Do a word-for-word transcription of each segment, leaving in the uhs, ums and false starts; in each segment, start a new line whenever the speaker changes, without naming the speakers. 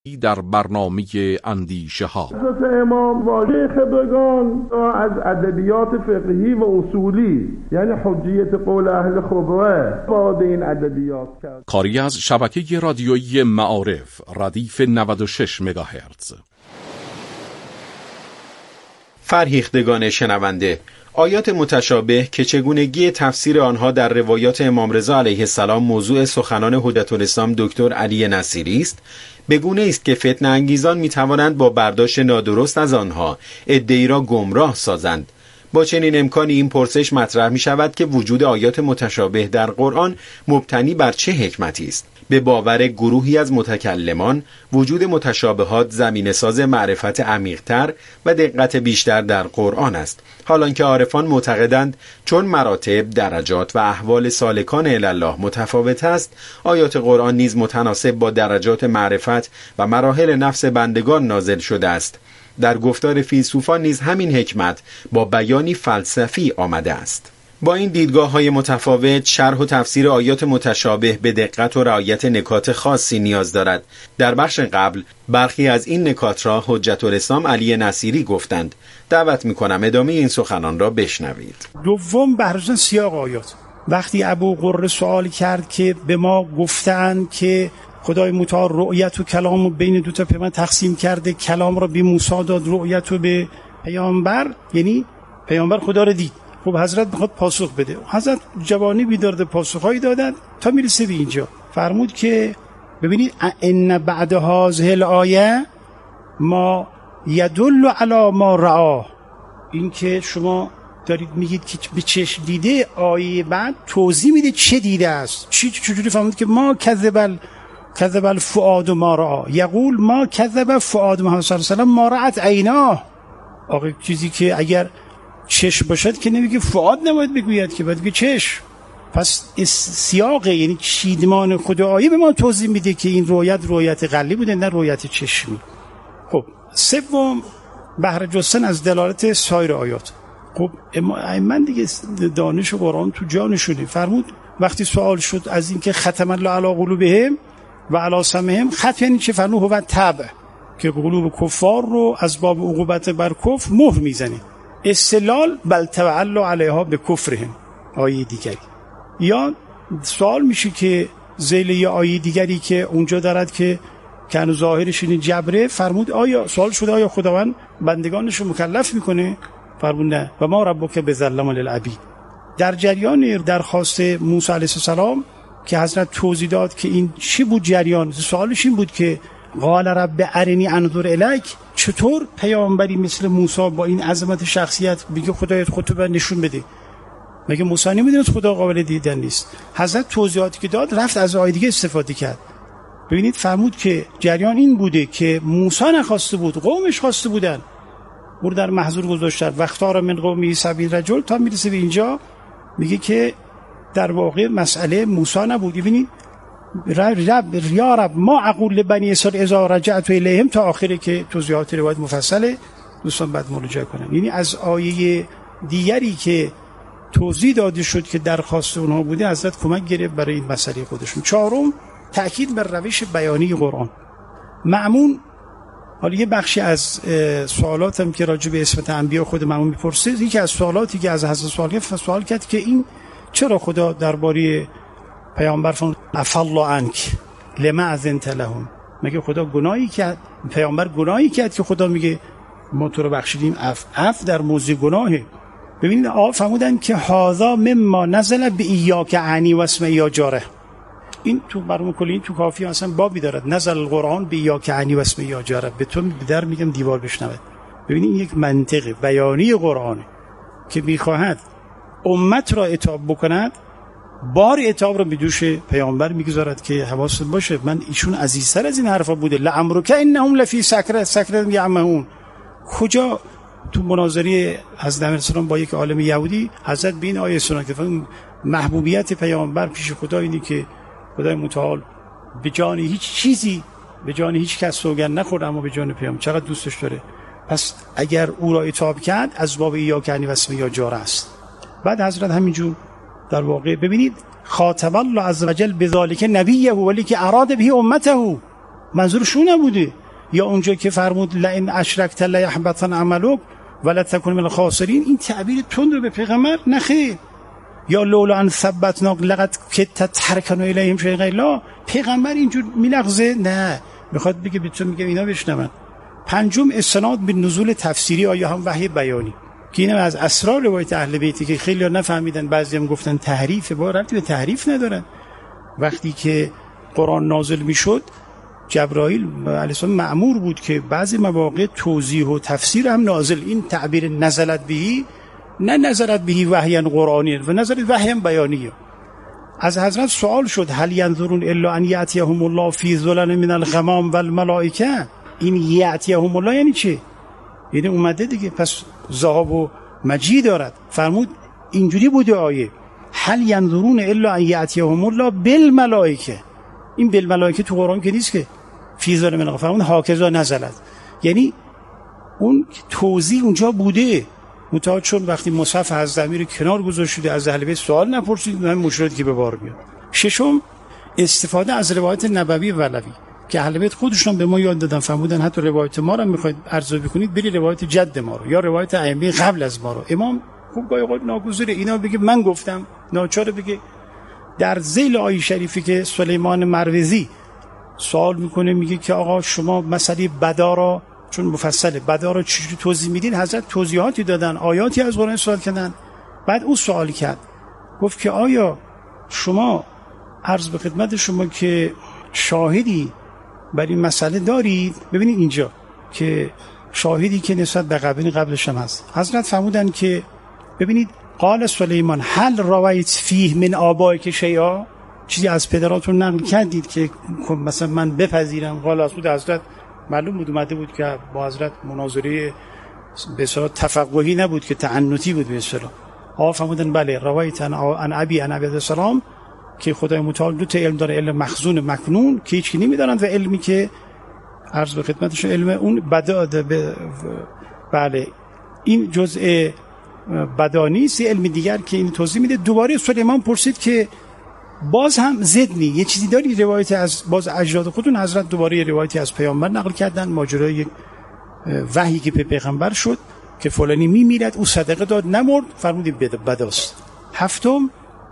در برنامه اندیشه ها.
حضرت امام واژه خبرگان از ادبیات فقهی و اصولی، یعنی حجیت قول اهل خبره، وارد این ادبیات کرد.
کاری از شبکه رادیویی معارف، ردیف نود و شش مگاهرتز.
فرهیختگان شنونده، آیات متشابه که چگونگی تفسیر آنها در روایات امام رضا علیه السلام موضوع سخنان هدایت‌الاسلام دکتر علی نصیری است، به گونه است که فتنه انگیزان می توانند با برداشت نادرست از آنها عده‌ای را گمراه سازند. با چنین امکانی این پرسش مطرح می شود که وجود آیات متشابه در قرآن مبتنی بر چه حکمتی است؟ به باور گروهی از متکلمان وجود متشابهات زمینه‌ساز معرفت عمیق‌تر و دقت بیشتر در قرآن است، حالانکه عارفان معتقدند چون مراتب، درجات و احوال سالکان الی الله متفاوت است، آیات قرآن نیز متناسب با درجات معرفت و مراحل نفس بندگان نازل شده است. در گفتار فیلسوفان نیز همین حکمت با بیانی فلسفی آمده است. با این دیدگاه‌های متفاوت، شرح و تفسیر آیات متشابه به دقت و رعایت نکات خاصی نیاز دارد. در بخش قبل برخی از این نکات را حجت‌الاسلام علی نصیری گفتند. دعوت می‌کنم ادامه این سخنان را بشنوید.
دوم، بحث سیاق آیات. وقتی ابو قره سوال کرد که به ما گفتند که خدای متعال رؤیت و کلام رو بین دو تا پیامبر تقسیم کرده، کلام را به موسی داد، رؤیت رو به پیامبر، یعنی پیامبر خدا رو دید. خب حضرت میخواد پاسخ بده. حضرت جوانی بیدارده پاسخهایی دادن تا میرسه به اینجا. فرمود که ببینید ان بعد هذه الآیه ما یدل علی ما رآه، این که شما دارید میگید که به چشم دیده، آیه بعد توضیح میده چه دیده است. چی چجوری فهمید که ما کذب کذب الفؤاد ما رآه، یقول ما کذب فؤاد محمد صلی الله علیه و سلم ما رأت عیناه. آقا چیزی که اگر چشم باشد که نمیگه فؤاد نباید بگوید که باید بگه چشم. پس سیاق، یعنی چیدمان خود آیه به ما توضیح میده که این رویت رویت قلبی بوده نه رویت چشمی. خب سوم، بهره جستن از دلالت سایر آیات. خب من دیگه دانش قرآن تو جانشونه. فرمود وقتی سوال شد از این که ختم الله علی قلوبهم و علی سمعهم، ختم یعنی چه؟ فرمود هو تبع، که قلوب کفار رو از باب عقوبت بر کفر مهر میزنه. استلال بل توعل علیها به کفرهم، آیه دیگری. یا سوال میشه که ذیل یه آیه دیگری که اونجا دارد که کانو ظاهرش این جبره، فرمود آیا سوال شده آیا خداوند بندگانش رو مکلف میکنه؟ فرمود نه، و ما ربک بظلام للعبید. در جریان درخواست موسی علیه السلام که حضرت توضیح داد که این چی بود جریان، سوالش این بود که قال رب ارنی انظر الیک، چطور پیامبری مثل موسی با این عظمت شخصیت میگه خدایت خودتو به نشون بده؟ مگه موسی نمیدونه خدا قابل دیدن نیست؟ حضرت توضیحاتی که داد رفت از آیه دیگه استفاده کرد. ببینید فرمود که جریان این بوده که موسی نخواسته بود، قومش خواسته بودن، او در محظور گذاشتن وقتار من قومی سبعین رجل، تا میرسه به اینجا میگه که در واقع مسئله موسی نبود. ببینید رب یا رب ما اقول بنی اسرائیل اذا رجعت الیهم تا آخره که توضیحات روایت مفصله، دوستان بعد مراجعه کنن. یعنی از آیه دیگری که توضیح داده شد که درخواست اونها بوده، حضرت کمک گرفت برای این مسئله خودشون. چهارم، تأکید بر روش بیانی قرآن. مأمون، حالا یه بخشی از سوالاتم که راجع به اسمت انبیا خود مأمون میپرسه، یکی از سوالاتی که از حضرت سوال کرد سوال کرد که این چرا خدا درباره پیامبر فرمود عفالله عنک لما اذنت لهم، مگه خدا گناهی کرد؟ پیامبر گناهی کرد که خدا میگه ما تو رو بخشیدیم؟ عف عف در موضوع گناهه. ببینید آقا فرمودن که هذا مما نزل بایاک عنی و اسم یا جاره، این تو مرحوم کلی تو کافی اصلا بابی دارد، نزل القرآن بایاک عنی و اسم یا جاره، به تو در میگم دیوار بشنوه. ببینید این یک منطق بیانی قرآنه که میخواهد امت را عتاب بکند، بار عتاب رو به دوش پیامبر میگذارد که حواست باشه من ایشون عزیزتر از این حرفا بوده. لعمرک انهم لفی سکره سکره یعمهون. کجا تو مناظره حضرت امیر با یک عالم یهودی حضرت به این آیه سنت که محبوبیت پیامبر پیش خدا اینه که خدای متعال به جان هیچ چیزی، به جان هیچ کس سوگند نخورد، اما به جان پیامبر چقدر دوستش داره. پس اگر او را عتاب کرد از باب ایاک عنی و اسم یا جاره است. بعد حضرت همینجور در واقع ببینید خاطب الله عز وجل بذالک نبیه ولی که اراد به امته، منظورشون نبوده. یا اونجا که فرمود لئن اشرکت لیحبطن عملک ولا تکون من الخاسرین، این تعبیر تند رو به پیغمبر نخیر. یا لولا ان ثبتناک لقد کدت ترکن الیهم شیئا قلیلا، پیغمبر اینجور میلغزه؟ نه، میخواد بگه بهتون میگم اینا بشنون. پنجم، استناد به نزول تفسیری آیه هم وحی بیانی، که اینم از اسرار روایت اهل بیتی که خیلی ها نفهمیدن، بعضی هم گفتن تحریف، با ربطی به تحریف ندارن. وقتی که قرآن نازل میشد جبرائیل علیه السلام مأمور بود که بعضی مواقع توضیح و تفسیر هم نازل، این تعبیر نزلت بهی نه نزلت بهی وحیاً قرآنی و نزلت وحیاً بیانی. از حضرت سوال شد هل ینظرون الا ان یأتیهم الله فی ظلل من الغمام والملائکه، این یأتیهم الله یعنی چه؟ یعنی اومده دیگه، پس ذهاب و مجیء دارد. فرمود اینجوری بوده آیه هل ینظرون الا ان یأتیهم الله بالملائکه، این بالملائکه تو قرآن که نیست که فی ظلل من الغمام، فرمود هاکذا نزلت، یعنی اون توضیح اونجا بوده. متعاد چون وقتی مصحف از ضمیر کنار گذاشته شده از اهل بیت سوال نپرسید، همین مشکلاتی که به بار میاد. ششم، استفاده از روایت نبوی ولوی که اهل بیت خودشون به ما یاد دادن، فرمودن حتی روایت ما رو میخواید ارزیابی کنید بری روایت جد ما رو یا روایت ائمه قبل از ما رو. امام خوب گاهی اوقات ناگزیره اینا بگه من گفتم، ناچار بگه. در ذیل آیه شریفی که سلیمان مروزی سوال میکنه میگه که آقا شما مسئله بدا را، چون مفصله، بدا رو چجوری توضیح میدین؟ حضرت توضیحاتی دادن، آیاتی از قرآن سوال کردن. بعد او سوال کرد، گفت که آیا شما عرض به خدمت شما که شاهدی بر این مسئله دارید؟ ببینید اینجا که شاهدی که نسبت به قبل قبلش هم هست. حضرت فرمودن که ببینید قال سلیمان هل روایت فیه من آبائک شیئا، چیزی از پدراتون نقل کردید که مثلا من بپذیرم؟ قال از بود حضرت معلوم بود اومده بود که با حضرت مناظره به اصطلاح تفقهی نبود که تعنتی بود به اصطلاح. آقا فرمودن بله روایت ان ابی ان ابی السلام که خدای متعال دو تا علم داره، علم مخزون مکنون که هیچ کی نمیدونن و علمی که عرض به خدمتشون علم اون بدا. بله این جزء بدانی است. علم دیگر که این توضیح میده. دوباره سلیمان پرسید که باز هم زدنی یه چیزی داری؟ روایت از باز اجداد خودتون حضرت دوباره روایتی از پیامبر نقل کردن، ماجرای یک وحی که به پیغمبر شد که فلانی میمیرد، او صدقه داد نمرد، فرمودیم بداست. هفتم،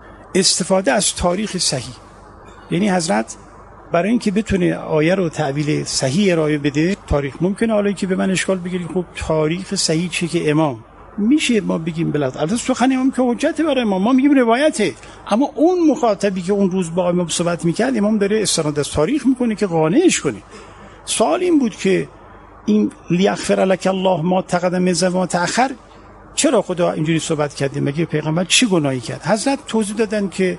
استفاده از تاریخ صحیح، یعنی حضرت برای اینکه بتونه آیه رو تعبیر صحیح ارائه بده تاریخ ممکنه حالا که به من اشکال بگیرید خب تاریخ صحیح چیه که امام میشه ما بگیم بلد البته سخن امام که حجت برای ما ما میگیم روایته، اما اون مخاطبی که اون روز با امام صحبت میکرد امام داره استناد از تاریخ میکنه که قانعش کنه. سوال این بود که این لیغفر لک الله ما تقدم من ذنب و ما تأخر، چرا خدا اینجوری صحبت کرده؟ مگه پیغمبر چی گناهی کرد؟ حضرت توضیح دادن که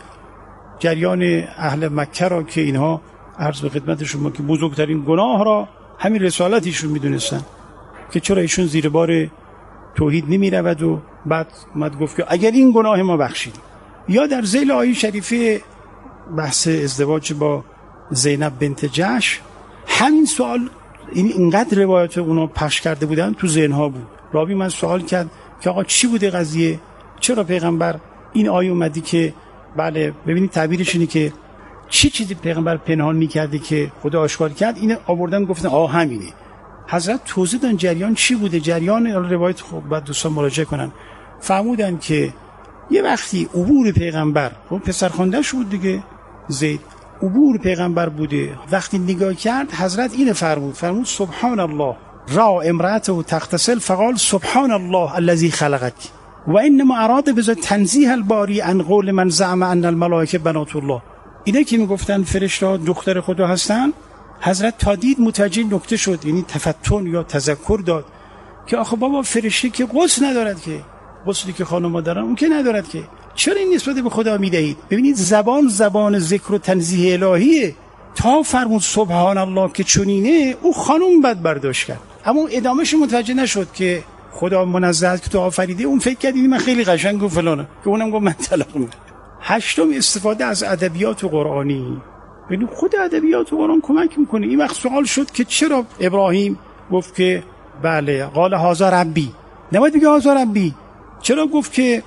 جریان اهل مکه را که اینها عرض به خدمت شما که بزرگترین گناه را همین رسالتشون میدونستن که چرا ایشون زیر بار توحید نمی رود و بعد اومد گفت که اگر این گناه ما بخشید. یا در ذیل آیه شریفه بحث ازدواج با زینب بنت جحش همین سوال، این اینقدر روایت اونو پخش کرده بودن تو ذهنها بود. راوی من سوال کرد که آقا چی بوده قضیه، چرا پیغمبر این آیه اومدی که بله ببینید تعبیرش اینه که چی چیزی پیغمبر پنهان می‌کرده که خدا آشکار کرد، این آوردن گفتن آه همینه. حضرت توضیح دادن جریان چی بوده، جریان روایت خب بعد دوستان مراجعه کنن. فرمودن که یه وقتی عبور پیغمبر، خب پسرخوانده‌اش بود دیگه زید، عبور پیغمبر بوده، وقتی نگاه کرد حضرت اینو فرمود فرمود سبحان الله را امرأته تغتسل فقال سبحان الله الذي خلقك و انما اراد بذ تنزیه الباری عن قول من زعم ان الملائکه بنات الله. اینا که میگفتن فرشته دختر خدا هستن، حضرت تا دید متوجه نکته شد، یعنی تفتن یا تذکر داد که آخه بابا فرشته که غسل ندارد، که غسلی که خانم‌ها دارن اون که ندارد، که چرا این نسبت به خدا میدهید؟ ببینید زبان زبان ذکر و تنزیه الهیه. تا فرمود سبحان الله که چنینه او خانم بد برداشت کرد، اما ادامهش متوجه نشد که خدا منزه است که تو آفریده. اون فکر کرد من خیلی قشنگ و فلانه، که اونم گفت من طلاق میدم. هشتم استفاده از ادبیات قرآنی. ببین خود ادبیات قرآن کمک میکنه. این وقت سوال شد که چرا ابراهیم گفت که بله قال هذا ربی، نباید بگه هذا ربی، چرا گفت که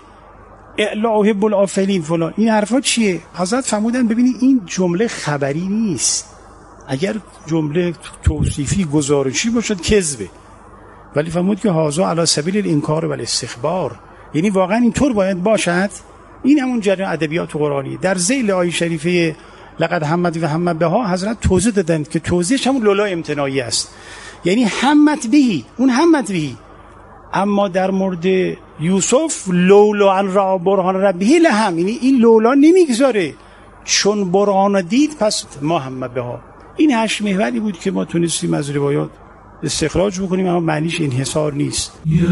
لا احب الافلین فلان؟ این حرفا چیه؟ حضرت فرمودن ببینید این جمله خبری نیست، اگر جمله توصیفی گزارشی باشد کذبه، ولی فرمود که هازا علی سبیل الانکار و الاستخبار، یعنی واقعا اینطور باید باشد. این همون جریان ادبیات قرآنی. در ذیل آیه شریفه لقد همت و هم بها حضرت توضیح دادند که توضیحش همون لولا امتناعی است، یعنی همت بهی، اون همت بهی. اما در مورد یوسف لولا ان را برهان ربه لهم، یعنی این لولا نمیگذاره، چون برهان دید پس ما هم بها. این هشت محوری بود که ما تونستیم از روایات استخراج بکنیم، اما معنیش انحصار نیست. یا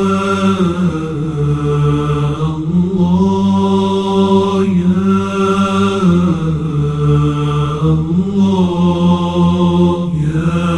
الله یا الله یا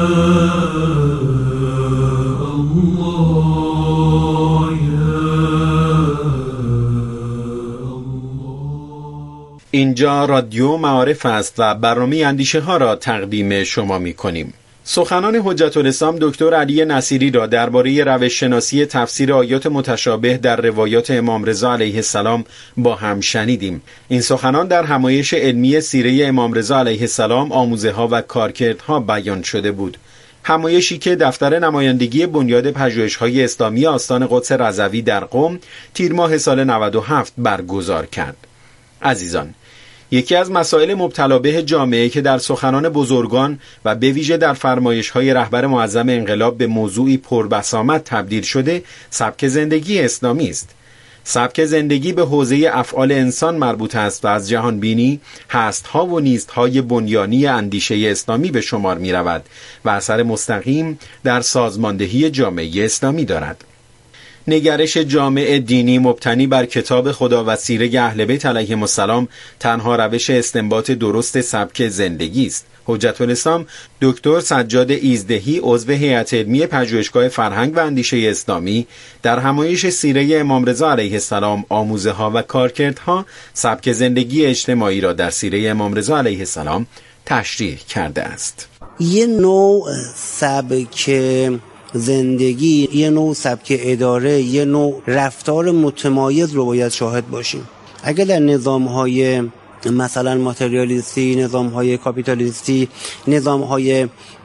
اینجا رادیو معارف است و برنامه اندیشه ها را تقدیم شما می کنیم. سخنان حجت الاسلام دکتر علی نصیری را درباره روش شناسی تفسیر آیات متشابه در روایات امام رضا علیه السلام با هم شنیدیم. این سخنان در همایش علمی سیره امام رضا علیه السلام آموزه ها و کارکردها بیان شده بود. همایشی که دفتر نمایندگی بنیاد پژوهش‌های اسلامی آستان قدس رضوی در قم تیر ماه سال نود و هفت برگزار کرد. عزیزان، یکی از مسائل مبتلا به جامعه که در سخنان بزرگان و به ویژه در فرمایش‌های رهبر معظم انقلاب به موضوعی پربسامد تبدیل شده، سبک زندگی اسلامی است. سبک زندگی به حوزه افعال انسان مربوط است و از جهان بینی، هست‌ها و نیست‌های بنیانی اندیشه اسلامی به شمار می‌رود و اثر مستقیم در سازماندهی جامعه اسلامی دارد. نگرش جامع دینی مبتنی بر کتاب خدا و سیره اهل بیت علیهم السلام تنها روش استنباط درست سبک زندگی است. حجت الاسلام دکتر سجاد ایزدهی عضو هیئت علمی پژوهشگاه فرهنگ و اندیشه اسلامی در همایش سیره امام رضا علیه السلام آموزه ها و کارکردها سبک زندگی اجتماعی را در سیره امام رضا علیه السلام تشریح کرده است.
یه نوع سبک زندگی، یه نوع سبک اداره، یه نوع رفتار متمایز رو باید شاهد باشیم. اگر در نظام‌های مثلا ماتریالیستی، نظام‌های کاپیتالیستی، نظام‌های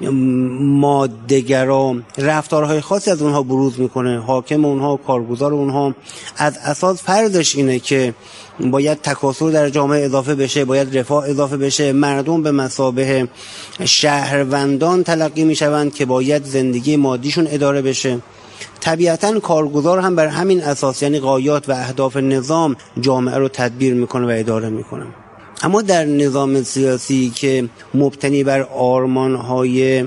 ماده‌گرا رفتارهای خاصی از اونها بروز میکنه، حاکم اونها، کارگزار اونها از اساس فرضش اینه که باید تکاثر در جامعه اضافه بشه، باید رفاه اضافه بشه، مردم به مثابه شهروندان تلقی میشوند که باید زندگی مادیشون اداره بشه. طبیعتاً کارگزار هم بر همین اساس، یعنی غایات و اهداف نظام، جامعه رو تدبیر میکنه و اداره میکنه. اما در نظام سیاسی که مبتنی بر آرمان‌های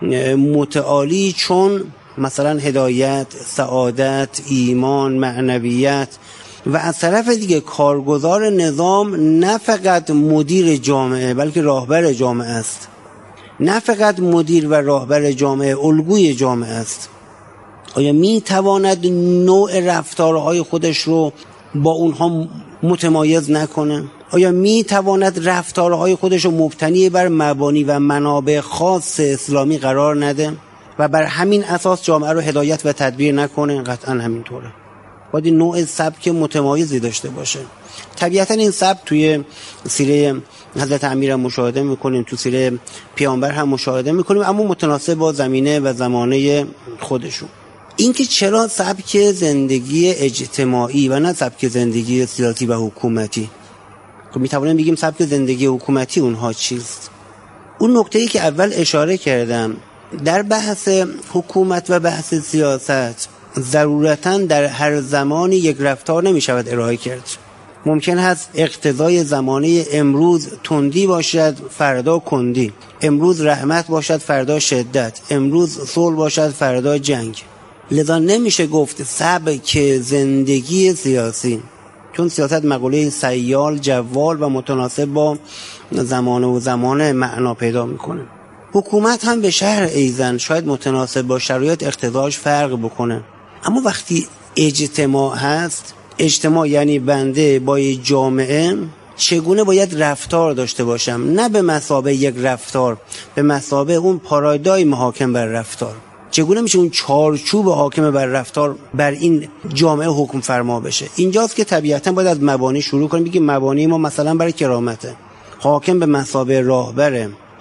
متعالی چون مثلا هدایت، سعادت، ایمان، معنویت و از طرف دیگه کارگزار نظام نه فقط مدیر جامعه بلکه راهبر جامعه است، نه فقط مدیر و راهبر جامعه، الگوی جامعه است. آیا می تواند نوع رفتارهای خودش رو با اونها متمایز نکنه؟ آیا می تواند رفتارهای خودش رو مبتنی بر مبانی و منابع خاص اسلامی قرار نده و بر همین اساس جامعه رو هدایت و تدبیر نکنه؟ قطعا همینطوره. باید نوع سبک متمایزی داشته باشه. طبیعتا این سبک توی سیره حضرت امیر هم مشاهده میکنیم، تو سیره پیامبر هم مشاهده میکنیم، اما متناسب با زمینه و زمانه خودشون. اینکه چرا سبک زندگی اجتماعی و نه سبک زندگی سیاسی و حکومتی؟ خب میتوانیم بگیم سبک زندگی حکومتی اونها چیست؟ اون نکته‌ای که اول اشاره کردم، در بحث حکومت و بحث سیاست ضرورتاً در هر زمانی یک رفتار نمی شود ارائه کرد. ممکن هست اقتضای زمانه امروز تندی باشد، فردا کندی، امروز رحمت باشد، فردا شدت، امروز صلح باشد، فردا جنگ. لذا نمیشه گفت سبک زندگی سیاسی، چون سیاست مقوله سیال، جوال و متناسب با زمانه و زمانه معنا پیدا میکنه. حکومت هم به شهر ایزن شاید متناسب با شرایط اقتضاش فرق بکنه، اما وقتی اجتماع هست، اجتماع یعنی بنده با جامعه چگونه باید رفتار داشته باشم، نه به مثابه یک رفتار، به مثابه اون پارادایم حاکم بر رفتار. چگونه میشه اون چارچوب حاکم بر رفتار بر این جامعه حکم فرما بشه؟ اینجاست که طبیعتا باید از مبانی شروع کنیم. بگیم مبانی ما مثلا برای کرامته، حاکم به مثابه راهبره،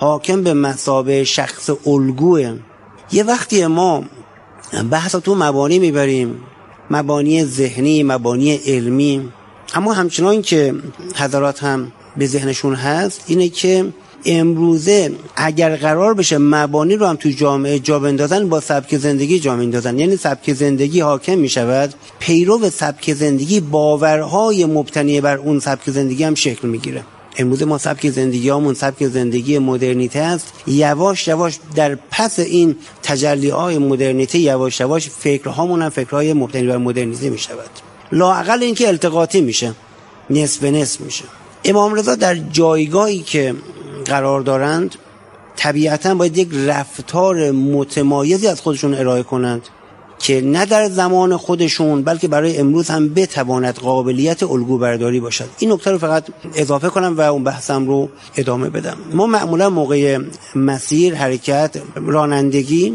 حاکم به مثابه شخص الگوه. یه وقتی ما بحث تو مبانی میبریم، مبانی ذهنی، مبانی علمی، اما همچنان که حضرات هم به ذهنشون هست اینه که امروزه اگر قرار بشه مبانی رو هم تو جامعه جا بندازن، با سبک زندگی جا میندازن. یعنی سبک زندگی حاکم میشود، پیرو سبک زندگی باورهای مبتنی بر اون سبک زندگی هم شکل میگیره. امروز ما سبک زندگیامون سبک زندگی مدرنیته است. یواش یواش در پس این تجلی‌های مدرنیته یواش یواش فکرهامون هم فکرهای مبتنی بر مدرنیته میشود. لااقل اینکه التقاطی میشه، نصف به نصف میشه. امام رضا در جایگاهی که قرار دارند طبیعتاً باید یک رفتار متمایزی از خودشون ارائه کنند که نه در زمان خودشون بلکه برای امروز هم بتواند قابلیت الگو برداری باشد. این نکته رو فقط اضافه کنم و اون بحثم رو ادامه بدم. ما معمولا موقع مسیر، حرکت، رانندگی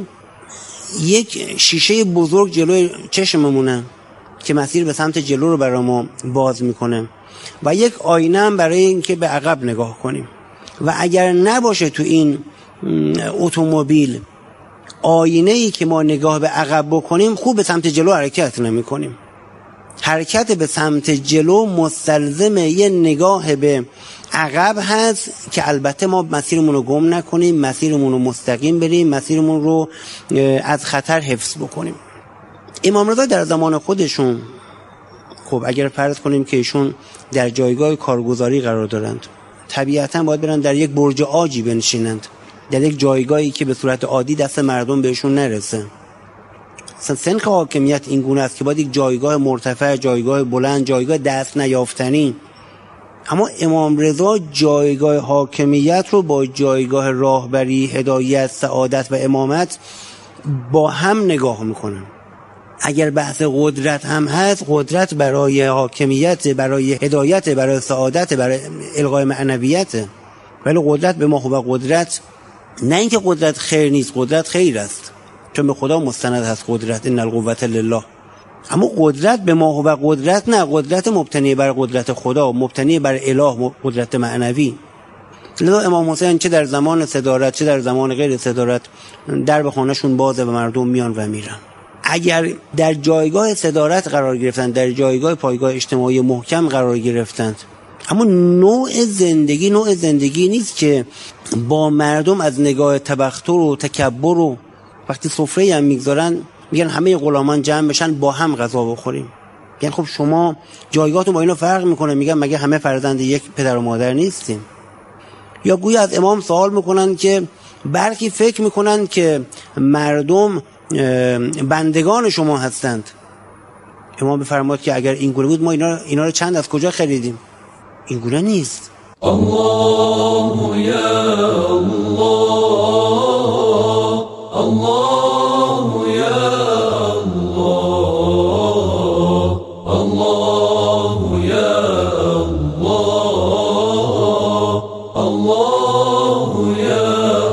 یک شیشه بزرگ جلوی چشممونه که مسیر به سمت جلو رو برای ما باز میکنه و یک آینه هم برای اینکه به عقب نگاه کنیم. و اگر نباشه تو این اتومبیل آینه‌ای که ما نگاه به عقب بکنیم، خوب به سمت جلو حرکت نمی کنیم. حرکت به سمت جلو مستلزم یه نگاه به عقب هست که البته ما مسیرمون رو گم نکنیم، مسیرمون رو مستقیم بریم، مسیرمون رو از خطر حفظ بکنیم. امام رضا در زمان خودشون، خب اگر فرض کنیم که ایشون در جایگاه کارگزاری قرار دارند، طبیعتاً باید برن در یک برج عاجی بنشینند، در یک جایگاهی که به صورت عادی دست مردم بهشون نرسه. اصلا سنخ حاکمیت این گونه است که باید یک جایگاه مرتفع، جایگاه بلند، جایگاه دست نیافتنی. اما امام رضا جایگاه حاکمیت رو با جایگاه راهبری، هدایت، سعادت و امامت با هم نگاه میکنن. اگر بحث قدرت هم هست، قدرت برای حاکمیت، برای هدایت، برای سعادت، برای القای معنویت. ولی قدرت به ما و قدرت، نه اینکه قدرت خیر نیست، قدرت خیر است، چون به خدا مستند هست قدرت، ان القوة لله. اما قدرت به ما و قدرت نه، قدرت مبتنی بر قدرت خدا، مبتنی بر اله، قدرت معنوی. لذا امام حسین چه در زمان صدارت چه در زمان غیر صدارت در به خانهشون بازه و مردم میان و میرن. اگر در جایگاه صدارت قرار گرفتند، در جایگاه پایگاه اجتماعی محکم قرار گرفتند، اما نوع زندگی نوع زندگی نیست که با مردم از نگاه تبختر و تکبر و وقتی سفره هم میگذارن میگن همه غلامان جمع بشن با هم غذا بخوریم. یعنی خب شما جایگاهتون با اینا فرق میکنه. میگن مگه همه فرزند یک پدر و مادر نیستیم؟ یا گویا از امام سوال میکنن که برخی فکر میکنن که مردم بندگان شما هستند. امام بفرماد که اگر این گونه بود ما اینا, اینا رو چند از کجا خریدیم؟ این گونه نیست.
الله یا الله، الله یا الله، الله یا الله، الله یا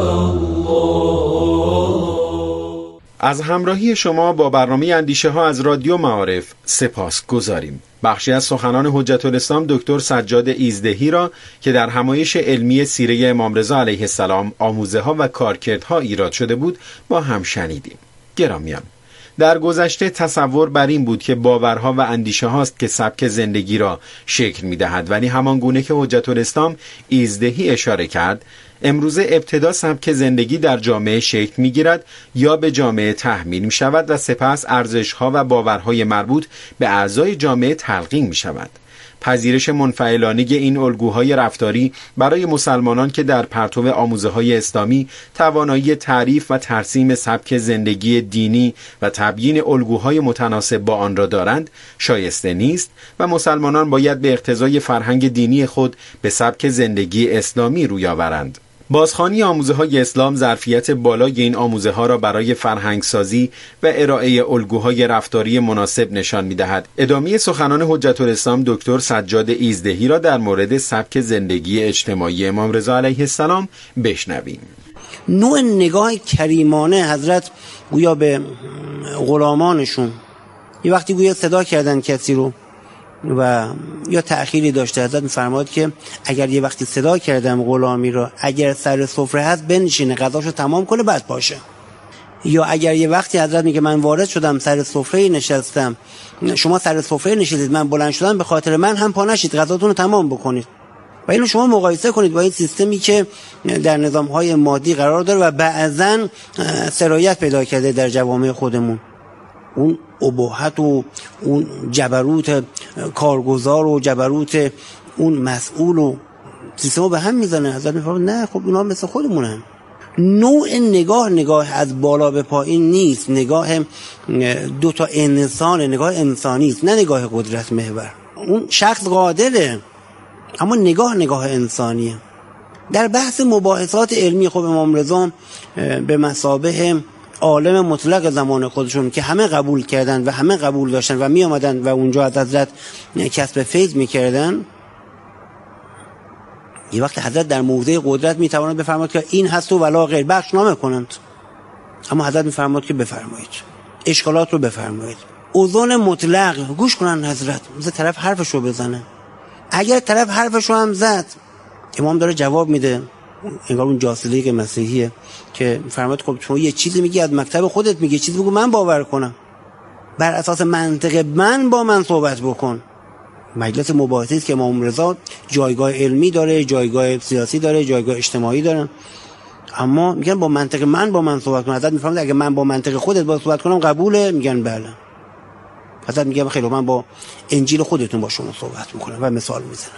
الله.
از همراهی شما با برنامه اندیشه ها از رادیو معارف سپاس گذاریم. بخشی از سخنان حجت الاسلام دکتر سجاد ایزدهی را که در همایش علمی سیره امام رضا علیه السلام آموزه ها و کارکردها ایراد شده بود با هم شنیدیم. گرامیان، در گذشته تصور بر این بود که باورها و اندیشه هاست که سبک زندگی را شکل می دهد، ولی همان گونه که حجت الاسلام ایزدهی اشاره کرد، امروزه ابتدا سبک زندگی در جامعه شکل می گیرد یا به جامعه تحمیل می شود و سپس ارزش‌ها و باورهای مربوط به اعضای جامعه تلقین می شود. پذیرش منفعلانه این الگوهای رفتاری برای مسلمانان که در پرتو آموزه‌های اسلامی توانایی تعریف و ترسیم سبک زندگی دینی و تبیین الگوهای متناسب با آن را دارند شایسته نیست و مسلمانان باید به اقتضای فرهنگ دینی خود به سبک زندگی اسلامی روی آورند. بازخوانی آموزه‌های اسلام ظرفیت بالای این آموزه‌ها را برای فرهنگسازی و ارائه الگوهای رفتاری مناسب نشان می‌دهد. ادامه سخنان حجت الاسلام دکتر سجاد ایزدهی را در مورد سبک زندگی اجتماعی امام رضا علیه السلام بشنویم.
نوع نگاه کریمانه حضرت گویا به غلامانشون، یه وقتی گویا صدا کردن کسی رو، و یا تأخیری داشته. حضرت می‌فرماد که اگر یه وقتی صدا کردم غلامی رو اگر سر سفره هست بنشینه غذاشو تمام کنه بعد باشه، یا اگر یه وقتی حضرت میگه من وارد شدم سر سفره نشستم شما سر سفره نشستید من بلند شدم به خاطر من هم پا نشید غذاتون رو تمام بکنید. و اینو شما مقایسه کنید با این سیستمی که در نظام‌های مادی قرار داره و بعضاً سرایت پیدا کرده در جوامع خودمون. اون اباحت و اون جبروت کارگزار و جبروت اون مسئول و سیستمو به هم میزنه. حضرت میفرماد نه خب اونا مثل خودمونن. نوع نگاه نگاه از بالا به پایین نیست، نگاه دو تا انسان، نگاه انسانی است، نه نگاه قدرت محور. اون شخص قادره اما نگاه نگاه انسانیه. در بحث مباحثات علمی خب امام رضا به مثابه عالم مطلق زمان خودشون که همه قبول کردن و همه قبول داشتن و می آمدن و اونجا از حضرت کسب فیض می کردن، یه وقت حضرت در موضع قدرت می توانند بفرماد که این هست و ولا غیر بخش نامه کنند، اما حضرت می فرماد که بفرمایید اشکالات رو بفرمایید. اوزان مطلق گوش کنن حضرت، مثل طرف حرفشو بزنه. اگر طرف حرفشو هم زد امام داره جواب میده، انگار اون جاسلیق مسیحیه که فرماد خب تو یه چیزی میگی از مکتب خودت میگی، چیزی بگو من باور کنم، بر اساس منطق من با من صحبت بکن. مجلس مباحثه است که امام رضا جایگاه علمی داره، جایگاه سیاسی داره، جایگاه اجتماعی داره، اما میگن با منطق من با من صحبت کن. حضرت میفرماد اگه من با منطق خودت با صحبت کنم قبوله؟ میگن بله. حضرت میگه خیلی من با انجیل خودتون با شما صحبت میکنم و مثال میزنم.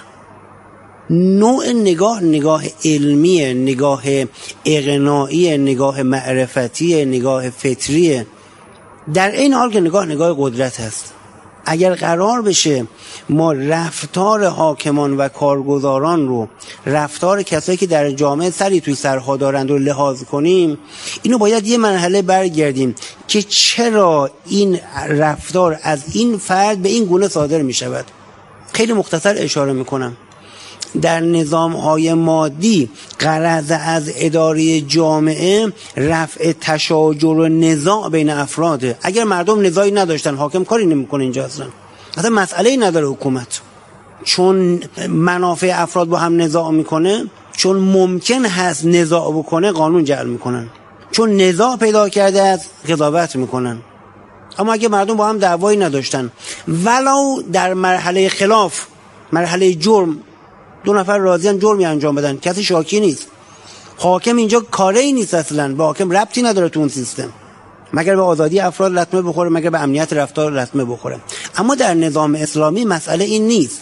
نوع نگاه نگاه علمیه، نگاه اقناعیه، نگاه معرفتی، نگاه فطریه، در این حال که نگاه نگاه قدرت هست. اگر قرار بشه ما رفتار حاکمان و کارگزاران رو، رفتار کسایی که در جامعه سری توی سرها دارند رو لحاظ کنیم، اینو باید یه مرحله برگردیم که چرا این رفتار از این فرد به این گونه صادر می شود. خیلی مختصر اشاره می کنم. در نظام‌های مادی غرض از اداره جامعه رفع تشاجر و نزاع بین افراده. اگر مردم نزاعی نداشتن حاکم کاری نمی‌کنه اینجا، اصلا اصلا مسئله‌ای نداره حکومت، چون منافع افراد با هم نزاع میکنه، چون ممکن هست نزاع بکنه قانون جعل میکنن، چون نزاع پیدا کرده است قضاوت میکنن. اما اگه مردم با هم دعوایی نداشتن ولو در مرحله خلاف، مرحله جرم، دو نفر راضیان جرمی انجام بدن، کسی شاکی نیست، حاکم اینجا کاری نیست، اصلا به حاکم ربطی نداره تو اون سیستم، مگر به آزادی افراد لطمه بخوره، مگر به امنیت رفتار لطمه بخوره. اما در نظام اسلامی مسئله این نیست.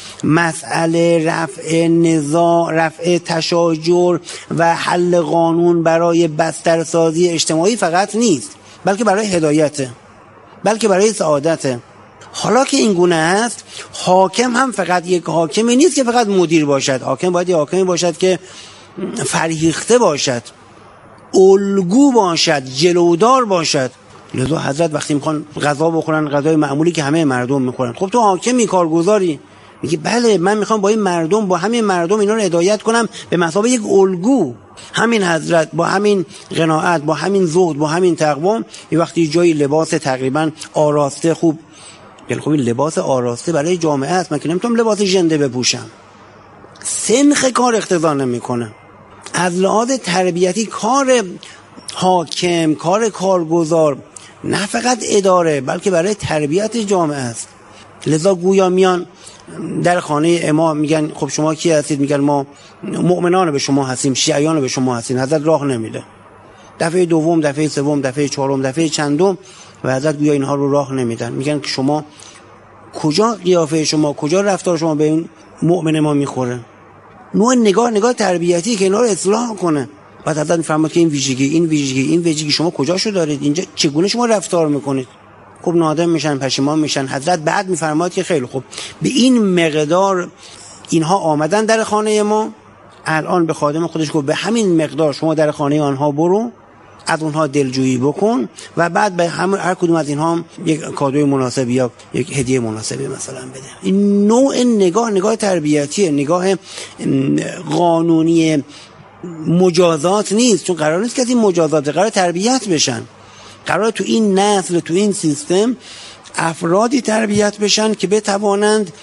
مسئله رفع نزاع، رفع تشاجر و حل قانون برای بسترسازی اجتماعی فقط نیست، بلکه برای هدایته، بلکه برای سعادته. حالا که این گونه است، حاکم هم فقط یک حاکمی نیست که فقط مدیر باشد. حاکم باید یک حاکمی باشد که فرهیخته باشد، الگو باشد، جلودار باشد. لذا حضرت وقتی میخوان غذا بخورن، غذای معمولی که همه مردم میخورن، خب تو حاکمی، کارگزاری، میگه بله من میخوام با این مردم، با همین مردم اینا رو هدایت کنم به مثابه یک الگو. همین حضرت با همین قناعت، با همین زهد، با همین تقوا، یه وقتی جای لباس تقریبا آراسته خوب، یعنی خب این لباس آراسته برای جامعه است، من که نمیتونم لباس ژنده بپوشم. سنخ کار اقتضا نمیکنه. از لحاظ تربیتی کار حاکم، کار کارگزار نه فقط اداره بلکه برای تربیت جامعه است. لذا گویا میان در خانه امام میگن خب شما کی هستید؟ میگن ما مؤمنان به شما هستیم، شیعیان به شما هستیم. حضرت راه نمیده. دفعه دوم، دفعه سوم، دفعه چهارم، دفعه چندم و حضرت گویا اینها رو راه نمیدن. میگن که شما کجا قیافه شما، کجا رفتار شما به این مؤمن ما میخوره؟ نوع نگاه نگاه تربیتی که اینا رو اصلاح کنه. بعد حضرت میفرماد که این ویژگی، این ویژگی، این ویژگی شما کجاشو دارید؟ اینجا چگونه شما رفتار میکنید؟ خب نادم میشن، پشیمان میشن. حضرت بعد میفرماد که خیلی خوب، به این مقدار اینها آمدن در خانه ما، الان به خادم خودش گفت به همین مقدار شما در خانه آنها برو، از اونها دلجویی بکن و بعد به هم هر کدوم از اینها یک کادوی مناسب یا یک هدیه مناسبی مثلا بده. این نوع نگاه نگاه تربیتیه، نگاه قانونی مجازات نیست، چون قرار نیست که این مجازات، قرار تربیت بشن، قرار تو این نسل، تو این سیستم افرادی تربیت بشن که بتوانند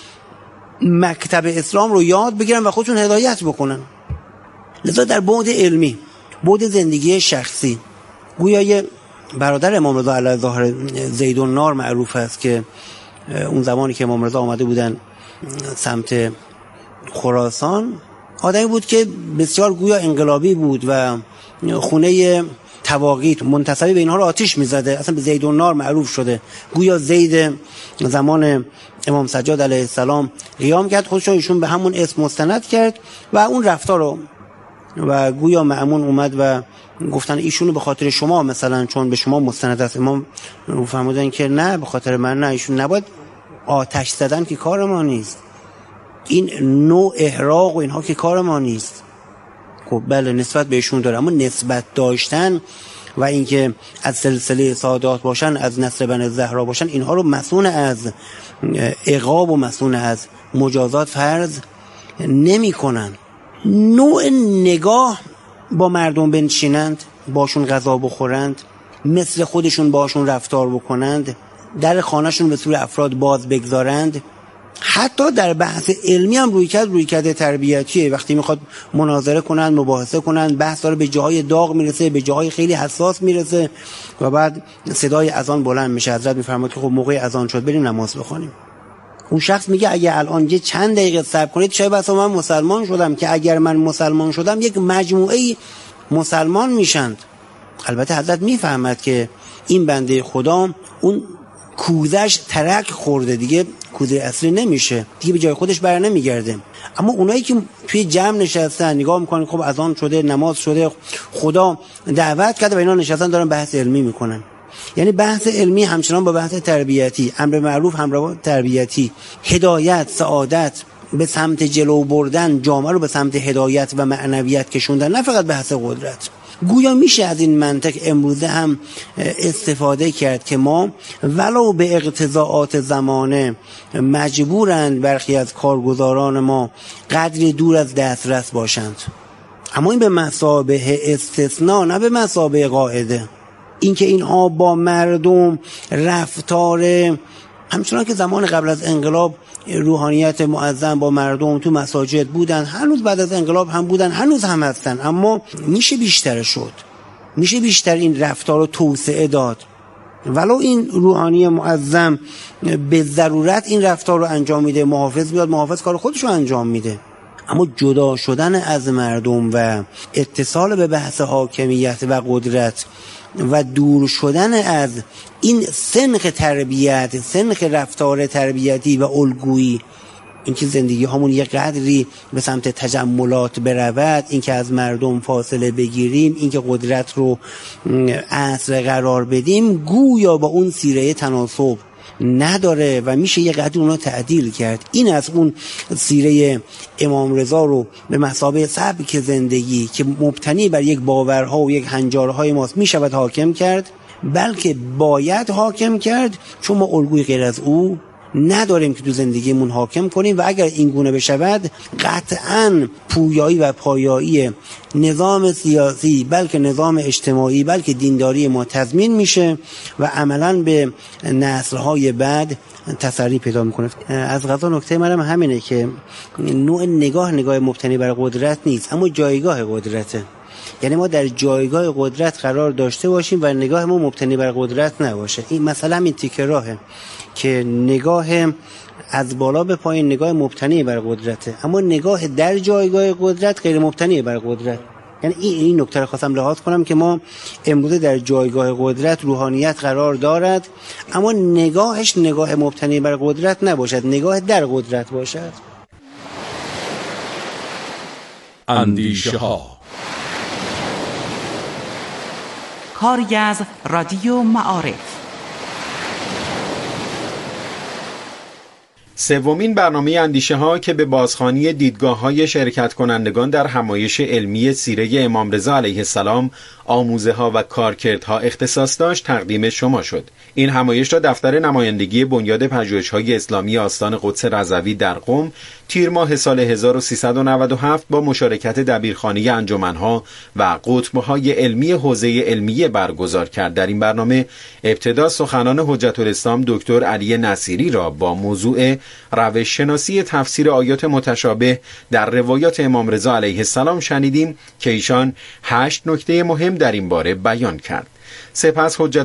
مکتب اسلام رو یاد بگیرن و خودشون هدایت بکنن. لذا در بعد علمی، بعد زندگی شخصی، گویا یه برادر امام رضا علیه ظاهر زیدالنار معروف است که اون زمانی که امام رضا آمده بودن سمت خراسان، آدمی بود که بسیار گویا انقلابی بود و خونه تواقیت منتسبی به اینها رو آتش می‌زده، اصلا به زیدالنار معروف شده. گویا زید زمان امام سجاد علیه السلام قیام کرد، خودش ایشون به همون اسم مستند کرد و اون رفتار رو و گویا مأمون اومد و گفتن ایشونو به خاطر شما، مثلا چون به شما مستند است. امام فرمودن که نه، به خاطر من نه، ایشون نباید آتش زدن که کار ما نیست، این نوع احراق و اینها که کار ما نیست. خب بله نسبت بهشون داره، اما نسبت داشتن و اینکه از سلسله سادات باشن، از نسل بنی زهرا باشن، اینها رو مسئول از عقاب و مسئول از مجازات فرض نمی کنن. نوع نگاه با مردم بنشینند، باشون غذا بخورند، مثل خودشون باشون رفتار بکنند، در خانهشون به صورت افراد باز بگذارند. حتی در بحث علمی هم روی کرد روی کرده تربیتیه. وقتی میخواد مناظره کنند، مباحثه کنند، بحث داره به جاهای داغ میرسه، به جاهای خیلی حساس میرسه و بعد صدای اذان بلند میشه. حضرت میفرماد که خب موقع اذان شد بریم نماز بخونیم. اون شخص میگه اگه الان یه چند دقیقه صبر کنید شاید بسا من مسلمان شدم، که اگر من مسلمان شدم یک مجموعه مسلمان میشند. البته حضرت میفهمد که این بنده خدا اون کوزش ترک خورده، دیگه کوزه اصلی نمیشه، دیگه به جای خودش بر نمیگرده. اما اونایی که توی جمع نشستن نگاه میکنن خب اذان شده، نماز شده، خدا دعوت کرده و اینا نشستن دارن بحث علمی میکنن. یعنی بحث علمی همچنان با بحث تربیتی، امر معروف همراه تربیتی، هدایت، سعادت، به سمت جلو بردن جامعه رو به سمت هدایت و معنویت کشوندن، نه فقط بحث قدرت. گویا میشه از این منطق امروزه هم استفاده کرد که ما ولو به اقتضاعات زمانه مجبورند برخی از کارگزاران ما قدری دور از دسترس باشند، اما این به مثابه استثناء نه به مثابه قاعده. اینکه اینها با مردم رفتار همچنان که زمان قبل از انقلاب روحانیت معظم با مردم تو مساجد بودن، هنوز بعد از انقلاب هم بودن، هنوز هم هستن، اما میشه بیشتر شد، میشه بیشتر این رفتار رو توسعه داد. ولو این روحانی معظم به ضرورت این رفتار رو انجام میده، محافظ بیاد محافظ کار خودش رو انجام میده، اما جدا شدن از مردم و اتصال به بحث حاکمیت و قدرت و دور شدن از این سنخ تربیت، سنخ رفتار تربیتی و الگویی، اینکه زندگی همون یک قدری به سمت تجملات برود، اینکه از مردم فاصله بگیریم، اینکه قدرت رو اصل قرار بدیم، گویا با اون سیره تناسب نداره و میشه یه قدر اونو تعدیل کرد. این از اون سیره امام رضا رو به مثابه سبک زندگی که مبتنی بر یک باورها و یک هنجارهای ماست میشود حاکم کرد، بلکه باید حاکم کرد، چون ما الگوی غیر از او نداریم که تو زندگیمون حاکم کنیم و اگر این گونه بشود قطعاً پویایی و پایایی نظام سیاسی، بلکه نظام اجتماعی، بلکه دینداری ما تضمین میشه و عملاً به نسل‌های بعد تسری پیدا میکنه. از قضا نکته منم همینه که نوع نگاه نگاه مبتنی بر قدرت نیست، اما جایگاه قدرته. یعنی ما در جایگاه قدرت قرار داشته باشیم و نگاه ما مبتنی بر قدرت نباشه. این مثلا این تیکه راهه که نگاه از بالا به پایین نگاه مبتنی بر قدرته، اما نگاه در جایگاه قدرت غیر مبتنی بر قدرت. یعنی این این نکته رو خواستم لحاظ کنم که ما امروز در جایگاه قدرت روحانیت قرار دارد، اما نگاهش نگاه مبتنی بر قدرت نباشد، نگاه در قدرت باشد.
اندیشه ها
کاری از رادیو معارف.
سومین برنامه اندیشه ها که به بازخوانی دیدگاه های شرکت کنندگان در همایش علمی سیره امام رضا علیه السلام، آموزه ها و کارکردها اختصاص داشت تقدیم شما شد. این همایش را دفتر نمایندگی بنیاد پژوهش‌های اسلامی آستان قدس رضوی در قم تیر ماه سال هزار و سیصد و نود و هفت با مشارکت دبیرخانه انجمنها و قطب‌های علمی حوزه علمیه برگزار کرد. در این برنامه ابتدا سخنان حجت الاسلام دکتر علی نصیری را با موضوع روش شناسی تفسیر آیات متشابه در روایات امام رضا علیه السلام شنیدیم که ایشان هشت نکته مهم در این باره بیان کرد. سپس حجت